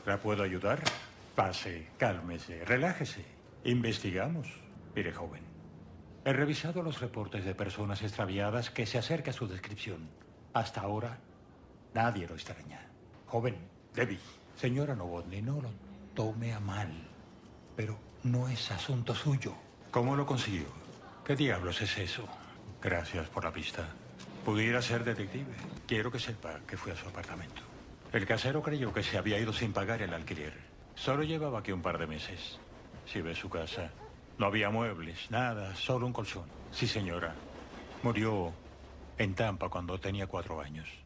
¿La puedo ayudar? Pase, cálmese, relájese. Investigamos. Mire, joven. He revisado los reportes de personas extraviadas que se acerca a su descripción. Hasta ahora, nadie lo extraña. Joven, Debbie. Señora Novotny, no lo tome a mal. Pero no es asunto suyo. ¿Cómo lo consiguió? ¿Qué diablos es eso? Gracias por la pista. Pudiera ser detective. Quiero que sepa que fui a su apartamento. El casero creyó que se había ido sin pagar el alquiler. Solo llevaba aquí un par de meses. Si ve su casa, no había muebles, nada, solo un colchón. Sí, señora. Murió en Tampa cuando tenía 4 años.